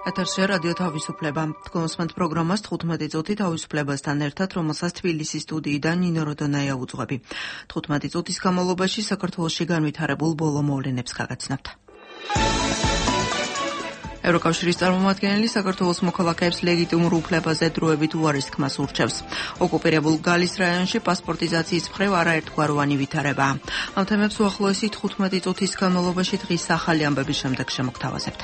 ეთერში რადიო თავისუფლება. Თქვენ პროგრამას 15 წუთი თავისუფლებასთან ერთად, რომელსაც თბილისის სტუდიიდან ნინო როდონაია უძღვები. 15 წუთის განმავლობაში საქართველოში განვითარებულ ბოლო მოვლენებს გაგაცნობთ. ევროკავშირის წარმომადგენელი საქართველოს მოქალაქეებს ლეგიტიმურ უფლებაზე დროებით უარის თქმას ურჩევს. ოკუპირებულ გალის რაიონში პასპორტიზაციის მხრივ არაერთგვაროვანი ვითარებაა. ამ თემებს უახლოესი 15 წუთის განმავლობაში დღის ახალი ამბების შემდეგ შემოგთავაზებთ.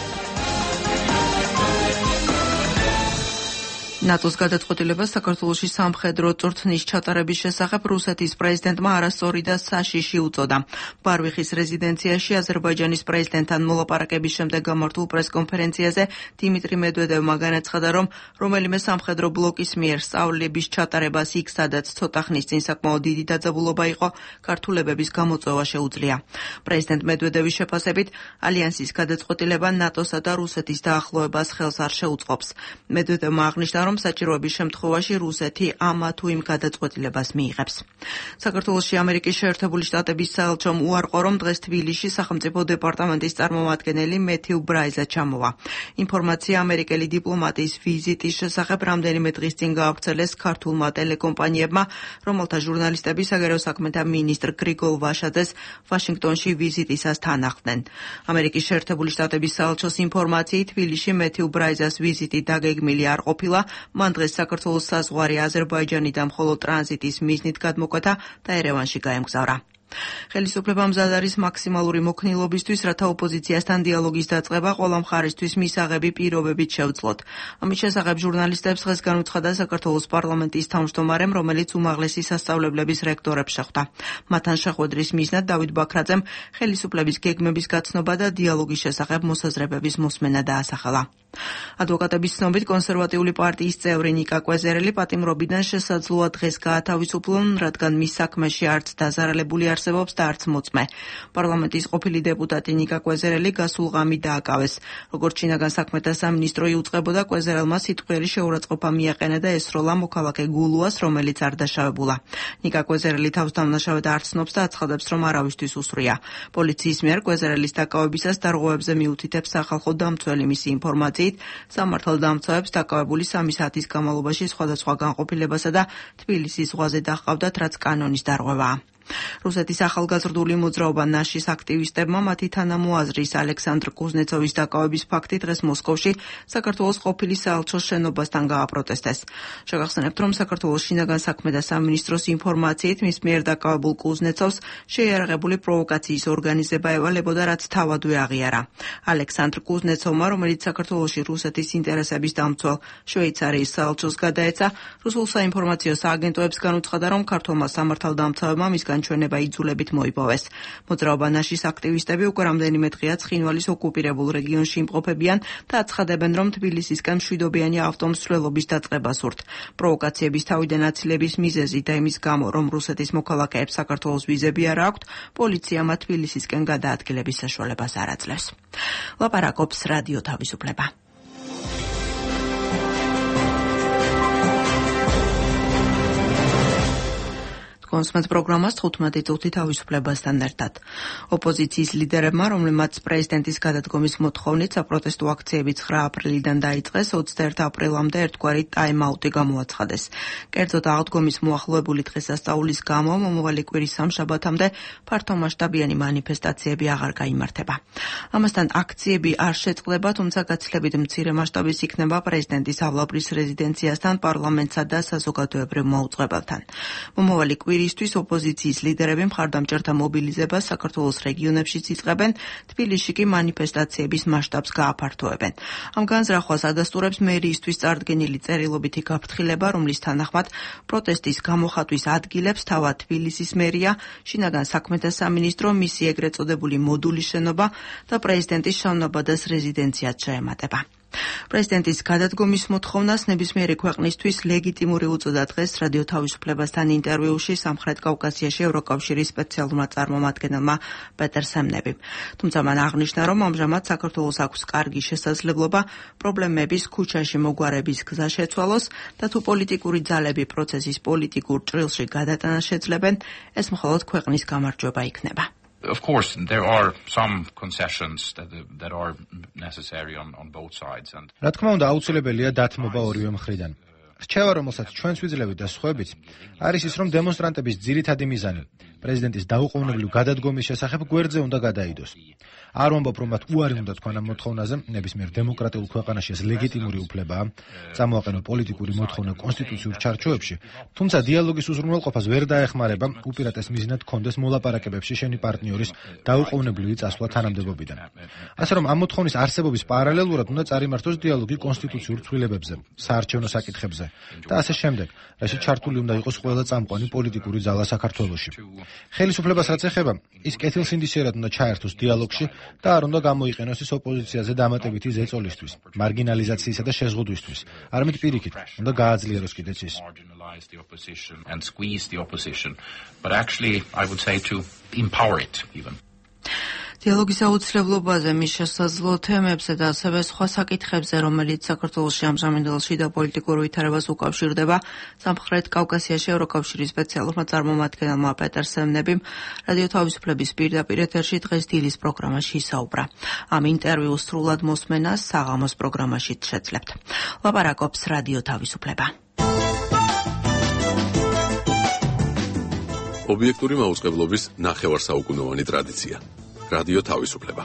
ნატოს გადაწყვეტილება საქართველოში სამხედრო წვრთნის ჩატარების შესახებ რუსეთის პრეზიდენტმა არასწორი და საშიში უწოდა. ბარვიხის რეზიდენციაში აზერბაიჯანის პრეზიდენტთან მოლაპარაკების შემდეგ გამართულ პრესკონფერენციაზე დიმიტრი მედვედევმა განაცხადა, რომ რომელიმე სამხედრო ბლოკის მიერ სწავლების ჩატარებას იქ, სადაც ცოტა ხნის წინ საკმაოდ დიდი დაძაბულობა იყო, ქართულებების გამოწვევა შეუძლია. პრეზიდენტ მედვედევის შეფასებით, ალიანსის გადაწყვეტილება ნატოსა და რუსეთის დაახლოებას ხელს არ შეუწყობს. მედვედევმა აღნიშნა, რომ საჭიროების შემთხვევაში რუსეთი ამა თუ იმ გადაწყვეტილებას მიიღებს. საქართველოში ამერიკის შეერთებული შტატების საელჩომ უარყო, რომ დღეს თბილისში სახელმწიფო დეპარტამენტის წარმომადგენელი მეთიუ ბრაიზა ჩამოვა. ინფორმაცია ამერიკელი დიპლომატის ვიზიტის შესახებ რამდენიმე დღის წინ გაავრცელეს ქართულმა ტელეკომპანიებმა, რომელთა ჟურნალისტები საგარეო საქმეთა მინისტრ გრიგოლ ვაშაძეს ვაშინგტონში ვიზიტისას თან ახლდნენ. ამერიკის შეერთებული შტატების საელჩოს ინფორმაციით, თბილისში მეთიუ ბრაიზას ვიზიტი დაგეგმილი არ ყოფილა. მან დღეს საქართველოს საზღვარი აზერბაიჯანიდან მხოლოდ ტრანზიტის მიზნით გადმოკვეთა და ერევანში გაემგზავრა. ხელისუფლება მზად არის მაქსიმალური მოქნილობისთვის, რათა ოპოზიციასთან დიალოგის დაწყება ყველა მხარისთვის მისაღები პირობებით შევძლოთ. ამის შესახებ ჟურნალისტებს დღეს განუცხადა საქართველოს პარლამენტის თავმჯდომარემ, რომელიც უმაღლესი სასწავლებლების რექტორებს შეხვდა. მათთან შეხვედრის მიზნად დავით ბაქრაძემ ხელისუფლების გეგმების გაცნობა და დიალოგის შესახებ მოსაზრებების მოსმენა დაასახელა. ადვოკატების ცნობით, კონსერვატიული პარტიის წევრი ნიკა კვეზერელი პატიმრობიდან შესაძლოა დღეს გაათავისუფლონ, რადგან მის საქმეში არც დაზარალებული არსებობს და არც მოწმე. პარლამენტის ყოფილი დეპუტატი ნიკა კვეზერელი გასულ ღამით დააკავეს. როგორც შინაგან საქმეთა სამინისტრო იუწყებოდა, კვეზერელმა სიტყვიერი შეურაცხყოფა მიაყენა და ესროლა მოქალაქე გულუას, რომელიც არ დაშავებულა. ნიკა კვეზერელი თავს დამნაშავედ არ ცნობს და აცხადებს, რომ არავისთვის უსვრია. პოლიციის მიერ კვეზერელის დაკავებისას დარღვევებზე მიუთითებს სახალხო დამცველი. მისი ინფორმაციით, სამართალდამცავებს დაკავებული 3 საათის განმავლობაში სხვადასხვა განყოფილებასა და თბილისის ზღვაზე დაჰყავდათ, რაც კანონის დარღვევაა. რუსეთის ახალგაზრდული მოძრაობა ნაშის აქტივისტებმა მათი თანამოაზრის ალექსანდრ კუზნეცოვის დაკავების ფაქტი დღეს მოსკოვში საქართველოს ყოფილი საელჩოს შენობასთან გააპროტესტეს. შეგახსენებთ, რომ საქართველოს შინაგან საქმეთა სამინისტროს ინფორმაციით მის მიერ დაკავებულ კუზნეცოვს შეიარაღებული პროვოკაციის ორგანიზება ევალებოდა, რაც თავადვე აღიარა. ალექსანდრ კუზნეცოვმა, რომელიც საქართველოში რუსეთის ინტერესების დამცველ შვეიცარიის საელჩოს გადაეცა, რუსულ საინფორმაციო სააგენტოებს განუცხადა, რომ ქართულმა სამართალდამცავებმა მისგან ჩვენება იძულებით მოიპოვეს. მოძრაობა ნაშის აქტივისტები უკვე რამდენიმე დღეა ცხინვალის ოკუპირებულ რეგიონში იმყოფებიან და აცხადებენ, რომ თბილისისკენ მშვიდობიანი ავტომსვლელობის დაწყება სურთ. პროვოკაციების თავიდან აცილების მიზეზი და იმის გამო, რომ რუსეთის მოქალაქეებს საქართველოს ვიზები არ აქვთ, პოლიცია მათ თბილისისკენ გადაადგილების საშუალებას არ აძლევს. ლაპარაკობს რადიო თავისუფლება. კონსმეთ პროგრამას 15 წუთი თავისუფლებასთან ერთად. ოპოზიციის ლიდერებმა, რომლებმაც პრეზიდენტის გადადგომის მოთხოვნით საპროტესტო აქციები 9 აპრილიდან დაიწყეს, 21 აპრილამდე ერთგვარი ტაიმ-აუტი გამოაცხადეს. კერძოდ, აღდგომის მოახლოებული დღესასწაულის გამო მომავალი კვირის სამშაბათამდე ფართომასშტაბიანი მანიფესტაციები აღარ გაიმართება. ამასთან აქციები არ შეწყდება, თუმცა გაცილებით მცირე მასშტაბის იქნება პრეზიდენტის ავლაბრის რეზიდენციასთან, პარლამენტსა და საზოგადოებრივ მოუწყებელთან. მომავალი კვირისთვის ოპოზიციის ლიდერები მხარდამჭერთა მობილიზებას საქართველოს რეგიონებშიც იწყებენ, თბილისში კი მანიფესტაციების მასშტაბს გააფართოებენ. ამ განზრახვას ადასტურებს მერიისთვის წარდგენილი წერილობითი გაფრთხილება, რომლის თანახმად პროტესტის გამოხატვის ადგილებს თავად თბილისის მერია, შინაგან საქმეთა სამინისტრო, მისი ეგრეთ წოდებული მოდულის შენობა და პრეზიდენტის შავნაბადას რეზიდენციაც შეემატება. პრეზიდენტის გადადგომის მოთხოვნას ნებისმიერი ქვეყნისთვის ლეგიტიმური უწოდა დღეს რადიო თავისუფლებასთან ინტერვიუში სამხრეთ კავკასიაში ევროკავშირის სპეციალურმა წარმომადგენელმა პეტერ სემნებიმ. თუმცა მან აღნიშნა, რომ ამჟამად საქართველოს აქვს კარგი შესაძლებლობა პრობლემების ქუჩაში მოგვარების გზა შეცვალოს და თუ პოლიტიკური ძალები პროცესის პოლიტიკურ ჭრილში გადატანას შეძლებენ, ეს მხოლოდ ქვეყნის გამარჯვება იქნება. Of course, there are some concessions that are necessary on both sides. And რა თქმა უნდა, აუცილებელია დათმობა ორივე მხრიდან. რჩევა, რომელსაც ჩვენს ვიძლევით და სხვაებიც, არის ის, რომ დემონსტრანტების ძირითადი მიზანი პრეზიდენტის დაუყოვნებლივ გადადგომის შესახებ გვერდზე უნდა გადაიდოს. არ ვამბობ, რომ მათ უარი უნდა თქვან ამ მოთხოვნაზე, ნებისმიერ დემოკრატიულ ქვეყანაში ეს ლეგიტიმური უფლებაა, წამოაყენო პოლიტიკური მოთხოვნა კონსტიტუციურ ჩარჩოებში, თუმცა დიალოგის უზრუნველყოფას ვერ დაეხმარება უპირატეს მიზნად კონდეს მოლაპარაკებებში შენი პარტნიორის დაუყოვნებლივი წასვლა თანამდებობიდან. ასე რომ ამ მოთხოვნის არსებობის პარალელურად უნდა წარიმართოს დიალოგი კონსტიტუციურ ცვლილებებზე, საარჩევნო საკითხებზე და ასე შემდეგ, რასაც ჩართული უნდა იყოს ყველა წამყვანი პოლიტიკური ძალა საქართველოში. ხელისუფლებას რაც ეხება, ის კეთილსინდისიერად უნდა ჩაერთოს დიალოგში და არ უნდა გამოიყენოს ის ოპოზიციაზე დამატებითი ზეწოლისთვის, მარგინალიზაციისა და შეზღუდვისთვის. არამედ პირიქით, უნდა გააძლიეროს კიდეც ის. And squeeze the opposition, but actually I would say to empower it even. დიალოგის აუცილებლობაზე, მის შესაძლო თემებზე და ასევე სხვა საკითხებზე, რომელიც საქართველოში ამჟამინდელ შიდა პოლიტიკურ ვითარებას უკავშირდება, სამხრეთ კავკასიაში ევროკავშირის სპეციალურმა წარმომადგენელმა პეტერ სემნებიმ რადიო თავისუფლების პირდაპირ ეთერში დღეს დილის პროგრამაში ისაუბრა. ამ ინტერვიუს სრულად მოსმენას საღამოს პროგრამაშიც შეძლებთ. ლაპარაკობს რადიო თავისუფლება. ობიექტური მაუწყებლობის ნახევარსაუკუნოვანი ტრადიცია. რადიო თავისუფლება.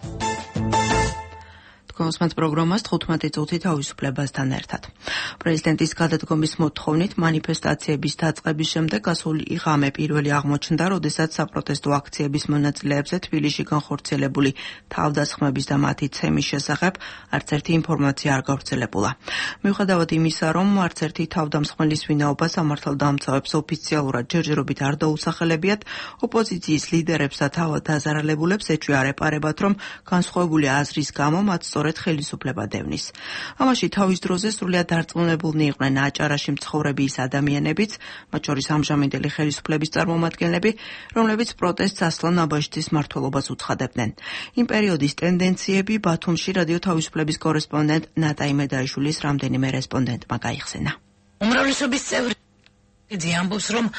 კონსმენთ პროგრამას 15 წუთი თავისუფლებასთან ერთად. პრეზიდენტის გადადგომის მოთხოვნით მანიფესტაციების დაწყების შემდეგ გასული ღამე პირველი აღმოჩნდა, როდესაც საპროტესტო აქციების მონაწილეებზე თბილისში განხორციელებული თავდასხმების და მათი ცემის შესახებ არც ერთი ინფორმაცია არ გავრცელებულა. მიუხედავად იმისა, რომ არც ერთი თავდამსხმელის ვინაობა სამართალდამცავებს ოფიციალურად ჯერჯერობით არ დაუსახელებიათ, ოპოზიციის ლიდერებს და თავად დაზარალებულებს ეჭვი არ ეპარებათ, რომ განსხვავებული აზრის გამო მათ ხელისუფლება დევნის. ამაში თავის დროზე სრულიად დარწმუნებულნი იყვნენ აჭარაში მცხოვრები ის ადამიანებიც, მათ შორის ამჟამინდელი ხელისუფლების წარმომადგენლები, რომლებიც პროტესტს ასლან აბაშიძის მმართველობას უცხადებდნენ. იმ პერიოდის ტენდენციები ბათუმში რადიო თავისუფლების კორესპონდენტ ნატა იმედაიშვილის რამდენიმე რესპონდენტმა გაიხსენა. უმრავლესობის წევრი ამბობს, რომ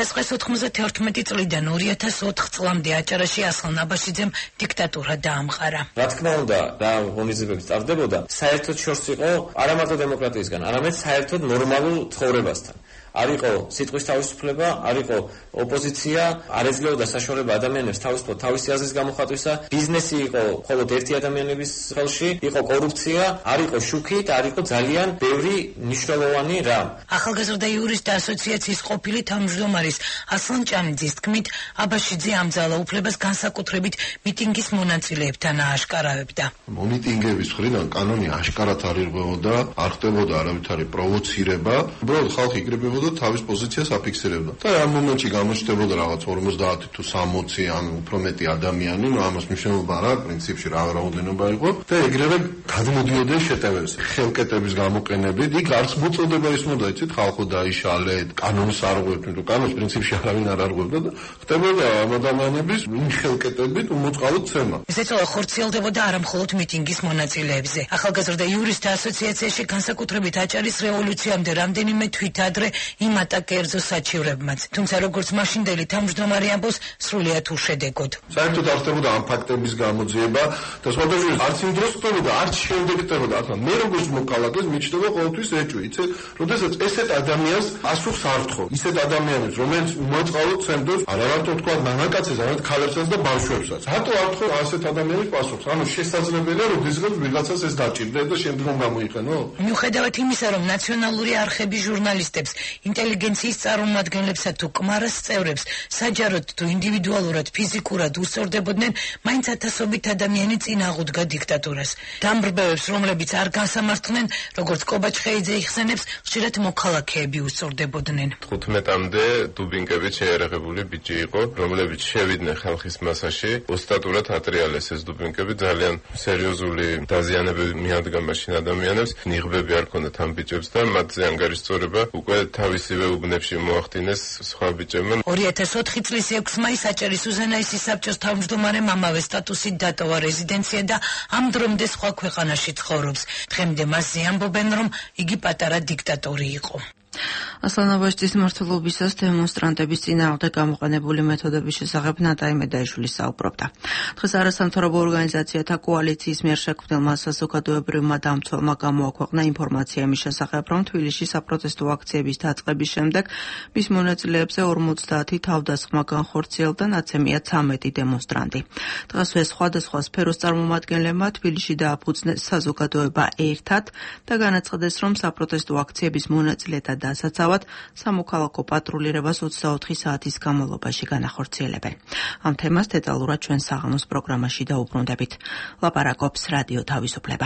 1991 წლიდან 2004 წლამდე აჭარაში ასლან აბაშიძემ დიქტატურა დაამყარა. რა თქმა უნდა, რა ღონისძიებები ტარდებოდა, საერთოდ შორს იყო არა მარტო დემოკრატიისგან, არამედ საერთოდ ნორმალურ ცხოვრებასთან. არ იყო სიტყვის თავისუფლება, არ იყო ოპოზიცია, არ ეძლეოდა საშუალება ადამიანებს თავისუფლად თავისი აზრის გამოხატვისა, ბიზნესი იყო მხოლოდ ერთი ადამიანების ხელში, იყო კორუფცია, არ იყო შუქი და არ იყო ძალიან ბევრი მნიშვნელოვანი რამ. ახალგაზრდა იურისტთა ასოციაციის ყოფილი თავმჯდომარის ასლან ჭანიძის თქმით, აბაშიძე ამძალა უფლებას განსაკუთრებით მიტინგის მონაწილეებთან ააშკარავებდა. მომიტინგების მხრიდან კანონი აშკარად არ ირღვეოდა, არ ხდებოდა არავითარი პროვოცირება, უბრალოდ ხალხი იკრიბებოდა და თავის პოზიციას აფიქსირებდა. და ამ მომენტში გამოჩნდებოდა რაღაც 50 თუ 60 ან უფრო მეტი ადამიანი, ნუ ამას მნიშვნელობა არა, პრინციპში რა რაოდენობა იყო და ეგრევე გადმოდიოდნენ შეტევებზე. ხელკეტების გამოყენებით, იქ არც მოწოდება ის მოდა, იცით, ხალხო დაიშალეთ, კანონს არ ღვევთ, თუ კანონს პრინციპში არავინ არ არღვევდა და ხდებოდა ამ ადამიანების იმ ხელკეტებით უმოწყალოდ ცემა. ზეწოლა ხორციელდებოდა არა მხოლოდ მიტინგის მონაწილეებზე. ახალგაზრდა იურისტთა ასოციაციაში განსაკუთრებით აჭარის რევოლუციამდე რამდენიმე თვით ადრე იმატა კერძო საჩივრებმაც. თუმცა როგორც მაშინდელი თავმჯდომარე ამბობს, სრულიად უშედეგოდ. საერთოდ არ ხდებოდა ამ ფაქტების გამოძიება და სხვადასხვა არც იმ დროს ხდებოდა, არც შემდეგ ხდებოდა. ახლა მე როგორც მოკალაკეს მიჩნდება ყოველთვის ეჭვი, იცით, როდესაც ესეთ ადამიანს პასუხს არ თხოვ. ისეთ ადამიანებს, რომელიც მოწყალოდ ცემდოს, არა მარტო თქვა მამაკაცებს, არამედ ქალებსაც და ბავშვებსაც. რატო არ თხოვ ასეთ ადამიანის პასუხს? ანუ შესაძლებელია, რომ დისგან ვიღაცას ეს დაჭირდა და შემდგომ გამოიყენო? მიუხედავად იმისა, რომ ნაციონალური არხები ჟურნალისტებს, ინტელიგენციის წარმომადგენლებსა თუ კმარას წევრებს საჯაროდ თუ ინდივიდუალურად ფიზიკურად უსწორდებოდნენ, მაინც ათასობით ადამიანი წინ აღუდგა დიქტატურას. დამბრბევებს, რომლებიც არ განსამართლნენ, როგორც კობაჩ ხეიძე იხსენებს, ხშირად მოქალაქეები უსწორდებოდნენ. 15-მდე დუბინკებით შეერაღებული ბიჭი იყო, რომლებიც შევიდნენ ხალხის მასაში, ოსტატურად ატრიალეს ეს დუბინკები, ძალიან სერიოზული დაზიანებები მიადგა მაშინ ადამიანებს, ნიღბები არ ქონდათ ამ ბიჭებს და მათზე ანგარიშწორება უკვე თავისივე უბნებში მოახდინეს სხვა ბიჭებმა. 2004 წლის 6 მაისს აჭარის უზენაესი საბჭოს თავმჯდომარემ ამავე სტატუსით დატოვა რეზიდენცია და ამ დრომდე სხვა ქვეყანაში ცხოვრობს. დღემდე მასზე ამბობენ, რომ იგი პატარა დიქტატორი იყო. ასლანაბაშტის მმართველობისას დემონსტრანტების წინააღმდეგ გამოყენებული მეთოდების შესახებ ნატაი მედაიშვილი საუბრობდა. დღეს არასამთავრობო ორგანიზაციათა კოალიციის მიერ შექმნილმა საზოგადოებრივმა დამცველმა გამოაქვეყნა ინფორმაცია იმის შესახებ, რომ თბილისში საპროტესტო აქციების დაწყების შემდეგ მის მონაწილეებზე 50 თავდასხმა განხორციელდა, ნაცემია 13 დემონსტრანტი. დღესვე სხვადასხვა სფეროს წარმომადგენლებმა თბილისში დააფუძნეს საზოგადოება ერთად და განაცხადეს, რომ საპროტესტო აქციების მონაწილეთა დასაცავად სამოქალაქო პატრულირებას 24 საათის განმავლობაში განახორციელებენ. ამ თემას დეტალურად ჩვენ საღამოს პროგრამაში დაუბრუნდებით. ლაპარაკობს რადიო თავისუფლება.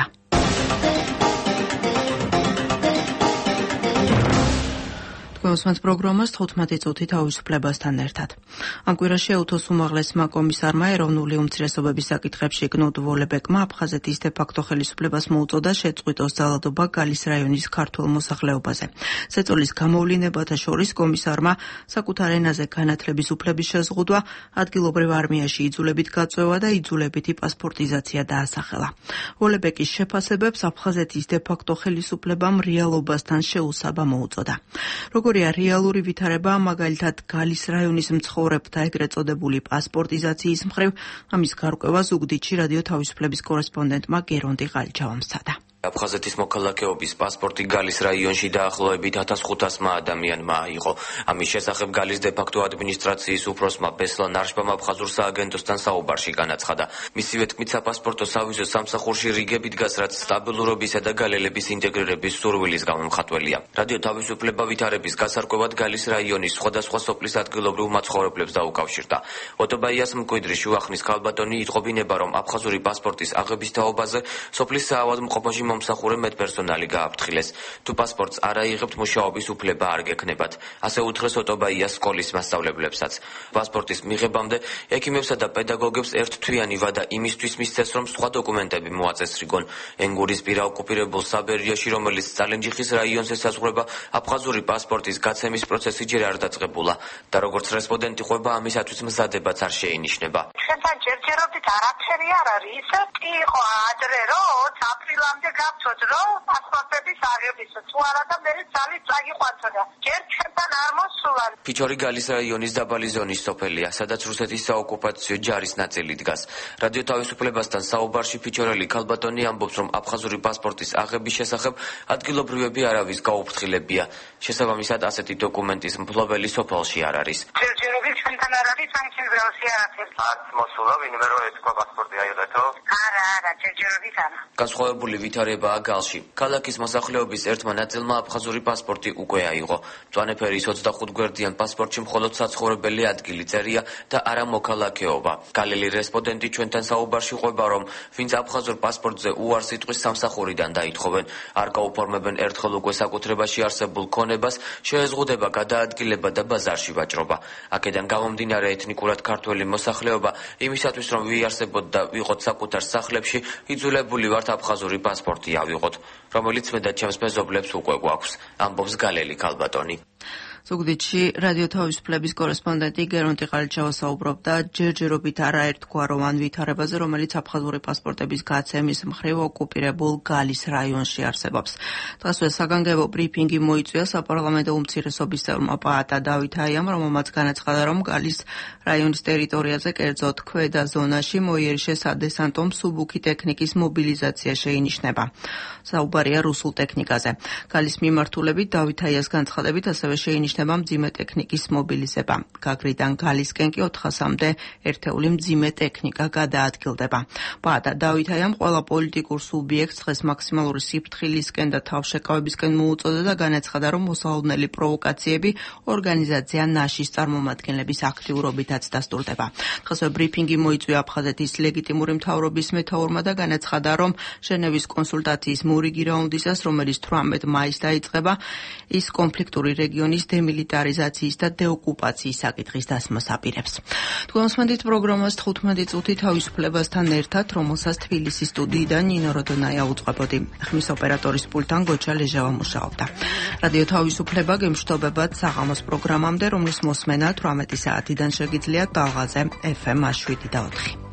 მოსმენთ პროგრამას 15 წუთი თავისუფლებასთან ერთად. ამ კვირაში ეუთოს უმაღლესმა კომისარმა ეროვნული უმცირესობების საკითხებში კნუდ ვოლებეკმა აფხაზეთის დე-ფაქტო ხელისუფლებას მოუწოდა შეწყვიტოს ძალადობა გალის რაიონის ქართველ მოსახლეობაზე. ზეწოლის გამოვლინებათა შორის კომისარმა საკუთარ ენაზე განათლების უფლების შეზღუდვა, ადგილობრივ არმიაში იძულებით გაწვევა და იძულებითი პასპორტიზაცია დაასახელა. ვოლებეკის შეფასებებს აფხაზეთის დე-ფაქტო ხელისუფლებამ რეალობასთან შეუსაბა მოუწოდა. როგორია რეალური ვითარება, მაგალითად გალის რაიონის მცხოვრებთა ეგრეთ წოდებული პასპორტიზაციის მხრივ, ამის გარკვევა ზუგდიდში რადიო თავისუფლების კორესპონდენტმა გერონტი ყალჩავამ სცადა. აფხაზეთის მოქალაქეობის პასპორტი გალის რაიონში დაახლოებით 1500-მა ადამიანმა აიღო. ამის შესახებ გალის დე-ფაქტო ადმინისტრაციის უფროსმა ბესლან არშბამ აფხაზურ სააგენტოსთან საუბარში განაცხადა. მისივე თქმით, საპასპორტო სავიზო სამსახურში რიგები დგას, რაც სტაბილურობისა და გალელების ინტეგრირების სურვილის გამომხატველია. რადიო თავისუფლება ვითარების გასარკვევად გალის რაიონის სხვადასხვა სოფლის ადგილობრივ მაცხოვრებლებს დაუკავშირდა. ოტობაიას მკვიდრი შუახნის ქალბატონი იტყობინება, რომ აფხაზური პასპორტის აღების თაობაზე სოფლის საავადმყოფოში მომსახურე მედპერსონალი გააფრთხილეს. თუ პასპორტს არ აიღებთ, მუშაობის უფლება არ გექნებათ. ასე უთხრეს ოტობაიას სკოლის მასწავლებლებსაც. პასპორტის მიღებამდე ექიმებსა და პედაგოგებს ერთთვიანი ვადა იმისთვის მისცეს, რომ სხვა დოკუმენტები მოაწესრიგონ. ენგურისპირა ოკუპირებულ საბერიაში, რომელიც წალენჯიხის რაიონს ესაზღვრება, აფხაზური პასპორტის გაცემის პროცესი ჯერ არ დაწყებულა და როგორც რესპონდენტი ყვება, ამისათვის მზადებაც არ შეინიშნება. ჩვენთან ჯერჯერობით არაფერი არ არის. კი იყო ადრე, რომ აპრილამდე გავწოთ, რომ პასპორტების აღების თუ არა და მე ძალით წაგიყვანთოდა. ჯერ ჩვენთან არ მოსულა. ფიჩორი გალის რაიონის დაბალი ზონის სოფელია, სადაც რუსეთის საოკუპაციო ჯარის ნაწილი დგას. რადიო თავისუფლებასთან საუბარში ფიჩორელი ქალბატონი ამბობს, რომ აფხაზური პასპორტის აღების შესახებ ადგილობრივები არავის გაუფრთხილებია. შესაბამისად, ასეთი დოკუმენტის მფლობელი სოფელში არ არის. ჯერჯერობით ჩვენთან არ არის, საერთოდ ველში არაფერი. არც მოსულა, ვინმე რომ ეთქვა პასპორტი აიღეთო? არა, ჯერჯერობით არა. განსხვავებული ვითარებაა გალში. ქალაქის მოსახლეობის ერთმა ნაწილმა აფხაზური პასპორტი უკვე აიღო. მწვანეფერის 25 გვერდიან პასპორტში მხოლოდ საცხოვრებელი ადგილი წერია და არა მოქალაქეობა. გალელი რესპონდენტი ჩვენთან საუბარში ყვება, რომ ვინც აფხაზურ პასპორტზე უარ სიტყვის სამსახურიდან დაითხოვენ, არ გაუფორმებენ ერთხელ უკვე საკუთრებაში არსებულ ქონებას, შეეზღუდება გადაადგილება და ბაზარში ვაჭრობა. აქედან გამომდინარე ეთნიკურად ქართველი მოსახლეობა იმისათვის, რომ ვიარსებოთ და ვიყოთ საკუთარ სახლებში, იძულებული ვართ აფხაზური პასპორტი ავიღოთ, რომელიც მე და ჩემს მეზობლებს უკვე გვაქვს, ამბობს გალელი ქალბატონი. ზუგდიდში რადიო თავისუფლების კორესპონდენტი გერონტი ყალჩავა საუბრობდა ჯერჯერობით არაერთქვა რომან ვითარებაზე, რომელიც აფხაზური პასპორტების გაცემის მხრივ ოკუპირებულ გალის რაიონში არსებობს. დღესვე საგანგებო ბრიფინგი მოიწვია საპარლამენტო უმცირესობის წევრმა პაატა დავითაიამ, რომელმაც განაცხადა, რომ გალის რაიონის ტერიტორიაზე, კერძოდ ქვედა ზონაში მოიერიშე სადესანტო მსუბუქი ტექნიკის მობილიზაცია შეინიშნება. საუბარია რუსულ ტექნიკაზე. გალის მიმართულებით დავითაიას განცხადებით ასევე შეინიშნება მძიმე ტექნიკის მობილიზება. გაგრიდან გალისკენ კი 400-მდე ერთეული მძიმე ტექნიკა გადაადგილდება. პაატა დავითაიამ ყველა პოლიტიკურ სუბიექტს დღეს მაქსიმალური სიფრთხილისკენ და თავშეკავებისკენ მოუწოდა და განაცხადა, რომ მოსალოდნელი პროვოკაციები ორგანიზაცია ნაშის წარმომადგენლების აქტიურობითაც დასტურდება. დღესვე ბრიფინგი მოიწვია აფხაზეთის ლეგიტიმური მთავრობის მეთაურმა და განაცხადა, რომ ჟენევის კონსულტაციის მორიგი რაუნდისას, რომელიც 18 მაისს დაიწყება, ის კონფლიქტური რეგიონის დემილიტარიზაციის და დეოკუპაციის საკითხის დასმას აპირებს. თქვენ მოსმენთ პროგრამას 15 წუთი თავისუფლებასთან ერთად, რომელსაც თბილისის სტუდიიდან ნინო როდონაია უწყებოდი. ხმის ოპერატორის პულტთან გოჩა ლეჟავა მუშაობდა. რადიო თავისუფლება გემშვიდობებად საღამოს პროგრამამდე, რომლის მოსმენა 18 საათიდან შეგიძლიათ ტალღაზე FM 7 და 4.